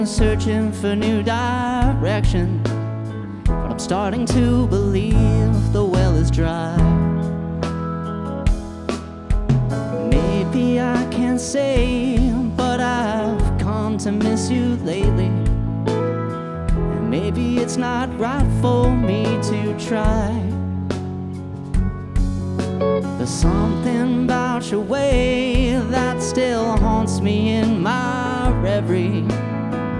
searching for new direction, but I'm starting to believe the well is dry. Maybe I can't say, but I've come to miss you lately. And maybe it's not right for me to try. There's something about your way that still haunts me in my reverie.